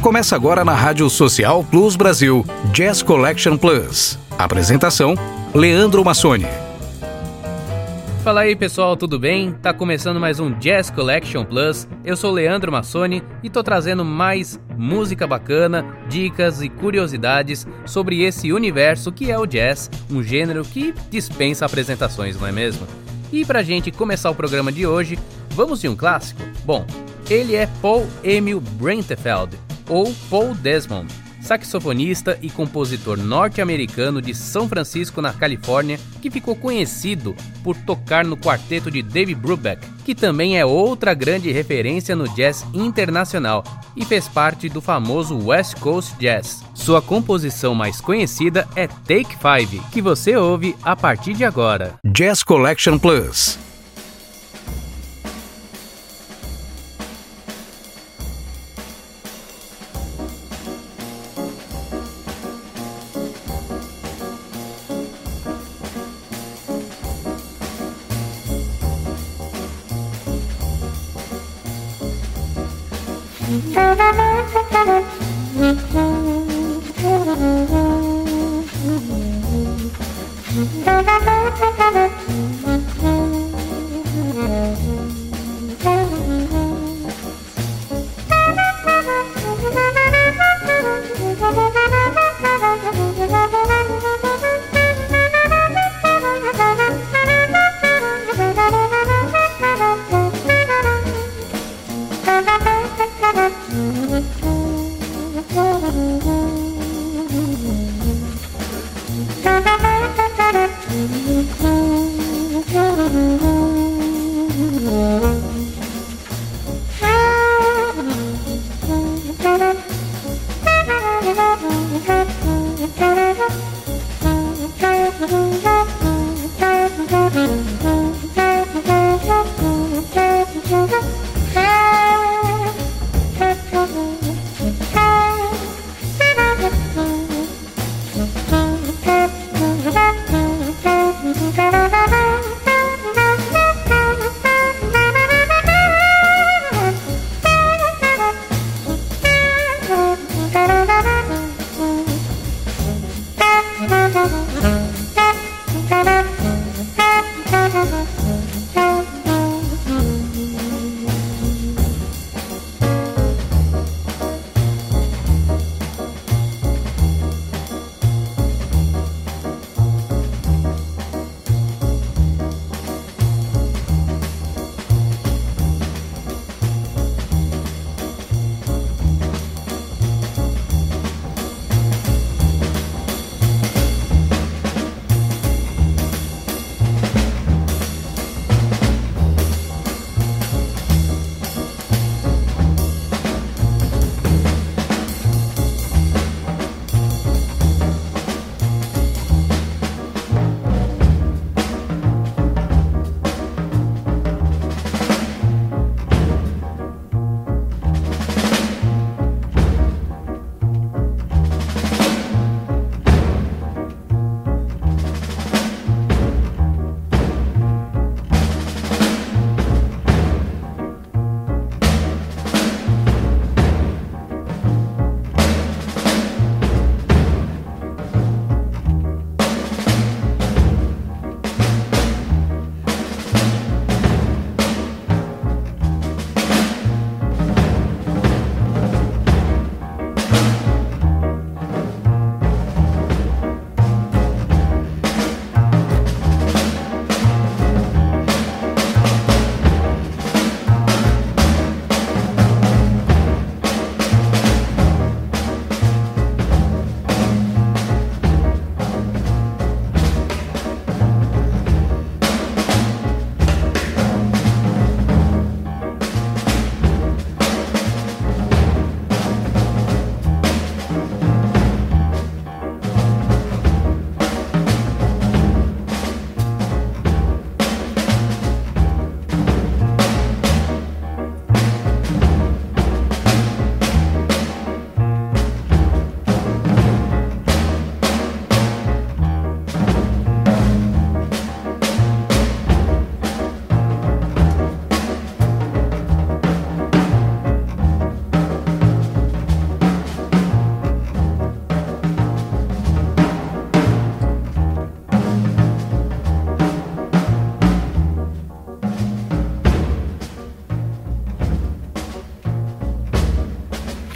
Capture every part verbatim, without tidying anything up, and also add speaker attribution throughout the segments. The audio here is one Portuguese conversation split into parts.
Speaker 1: Começa agora na Rádio Social Plus Brasil, Jazz Collection Plus. Apresentação, Leandro Massoni.
Speaker 2: Fala aí pessoal, tudo bem? Tá começando mais um Jazz Collection Plus. Eu sou Leandro Massoni e tô trazendo mais música bacana, dicas e curiosidades sobre esse universo que é o jazz, um gênero que dispensa apresentações, não é mesmo? E pra gente começar o programa de hoje, vamos de um clássico? Bom, ele é Paul Emil Breitenfeld, ou Paul Desmond, saxofonista e compositor norte-americano de São Francisco, na Califórnia, que ficou conhecido por tocar no quarteto de Dave Brubeck, que também é outra grande referência no jazz internacional e fez parte do famoso West Coast Jazz. Sua composição mais conhecida é Take Five, que você ouve a partir de agora.
Speaker 1: Jazz Collection Plus.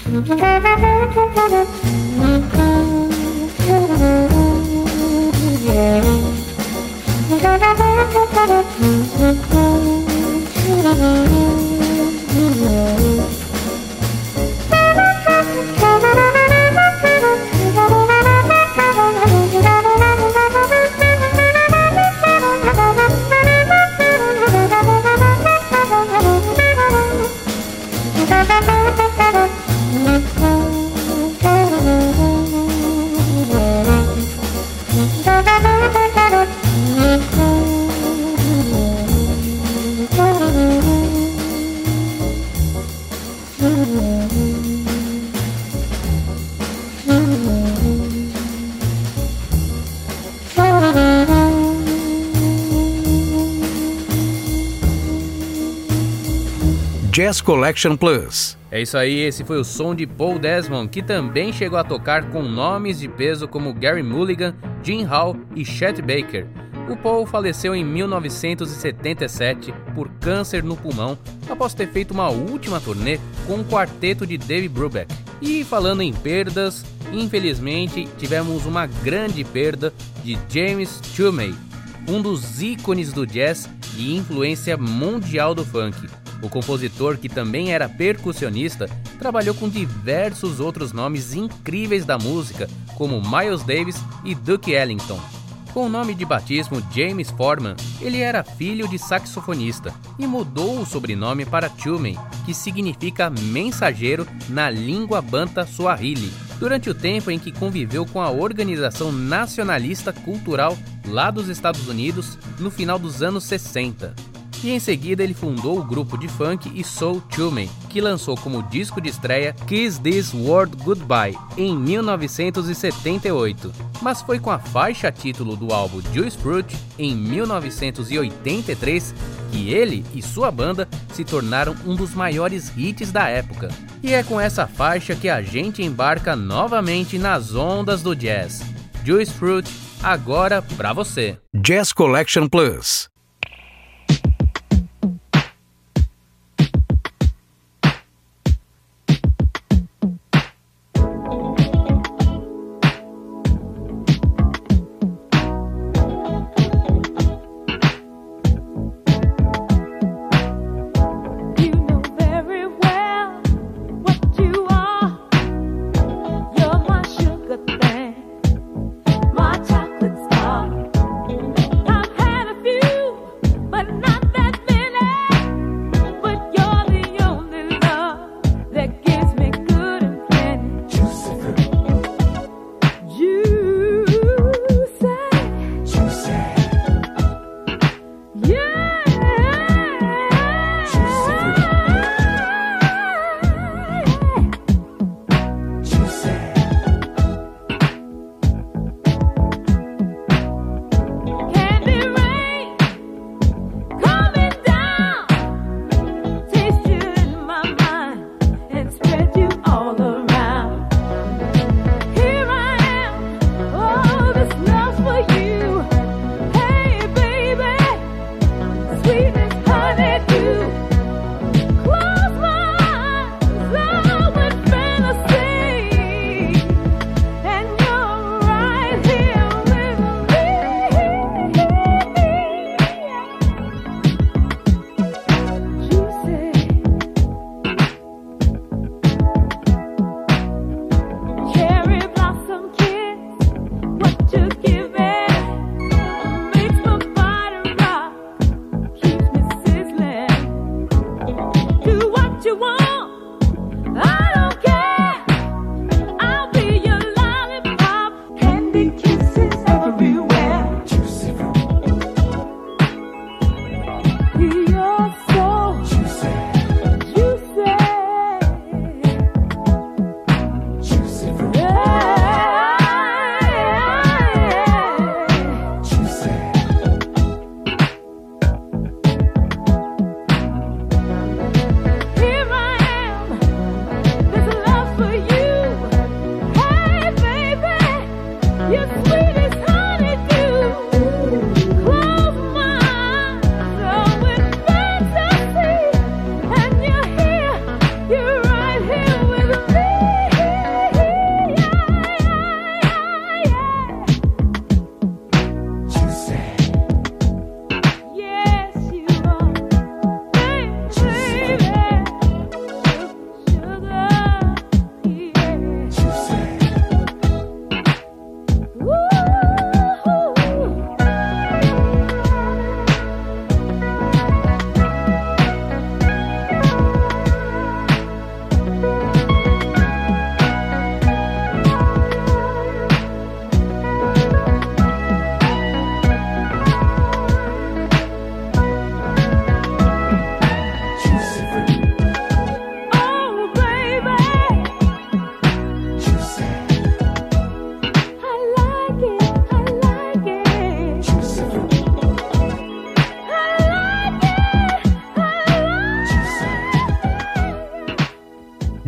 Speaker 1: Jazz Collection Plus.
Speaker 2: É isso aí, esse foi o som de Paul Desmond, que também chegou a tocar com nomes de peso como Gary Mulligan, Gene Hall e Chet Baker. O Paul faleceu em mil novecentos e setenta e sete por câncer no pulmão, após ter feito uma última turnê com o quarteto de Dave Brubeck. E falando em perdas, infelizmente tivemos uma grande perda de James Tumey, um dos ícones do jazz e influência mundial do funk. O compositor, que também era percussionista, trabalhou com diversos outros nomes incríveis da música, como Miles Davis e Duke Ellington. Com o nome de batismo James Foreman, ele era filho de saxofonista e mudou o sobrenome para Tumey, que significa mensageiro na língua banta Swahili, durante o tempo em que conviveu com a Organização Nacionalista Cultural lá dos Estados Unidos no final dos anos sessenta. E em seguida ele fundou o grupo de funk e soul Tumey, que lançou como disco de estreia Kiss This World Goodbye em mil novecentos e setenta e oito. Mas foi com a faixa título do álbum Juice Fruit em mil novecentos e oitenta e três que ele e sua banda se tornaram um dos maiores hits da época. E é com essa faixa que a gente embarca novamente nas ondas do jazz. Juice Fruit, agora pra você.
Speaker 1: Jazz Collection Plus.
Speaker 3: I've had a few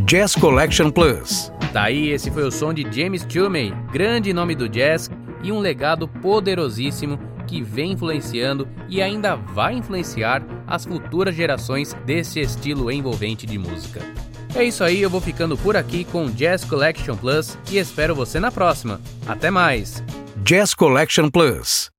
Speaker 1: Jazz Collection Plus.
Speaker 2: Tá aí, esse foi o som de James Toomey, grande nome do jazz e um legado poderosíssimo que vem influenciando e ainda vai influenciar as futuras gerações desse estilo envolvente de música. É isso aí, eu vou ficando por aqui com Jazz Collection Plus e espero você na próxima. Até mais!
Speaker 1: Jazz Collection Plus.